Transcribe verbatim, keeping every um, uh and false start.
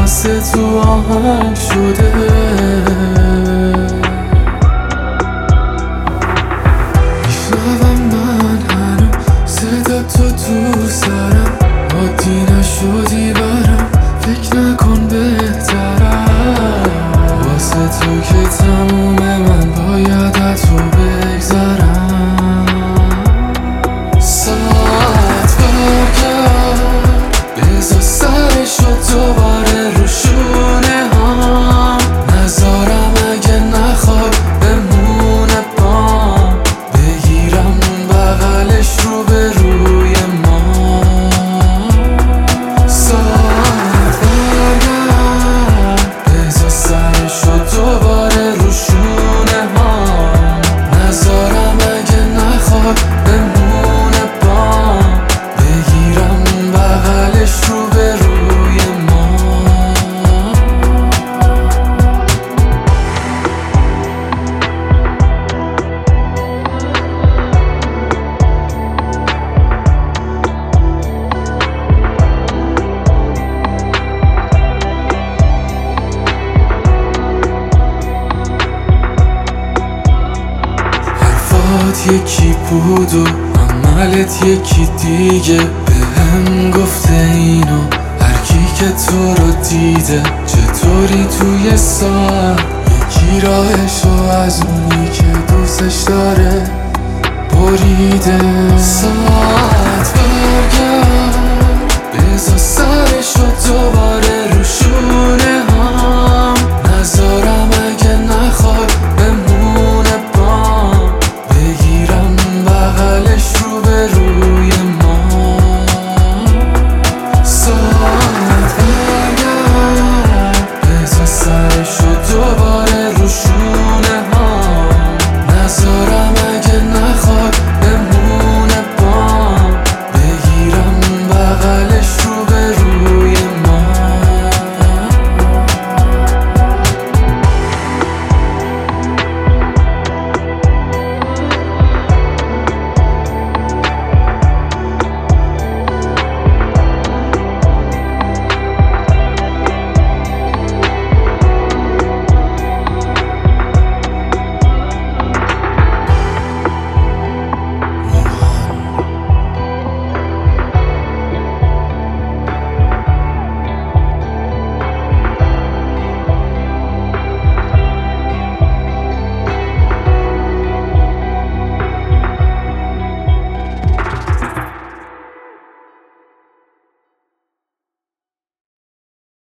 واسه تو آهنگ شده. میشنوم من هنوز صدا تو تو سرم، عادی نشدی برم، فکر نکن بهترم. واسه تو که تمومه من باید از تو بگذرم. ساعت برگرد بذار سرشو دوباره رو شونه هم، نذارم اگه نخواد بمونه بام، بگیرم اون بغلش رو به روی ما. ساعت برگرد بذار سرشو دوباره رو شونه هم، نذارم اگه نخواد بمونه بام، بگیرم اون بغلش رو به روی ما. حرفات یکی بود و عملت یکی دیگه، بهم گفته اینو هر کی که تو رو دیده. چطوری توی ساعت یکی راهشو از اونی که دوستش داره بریده. ساعت برگرد بذار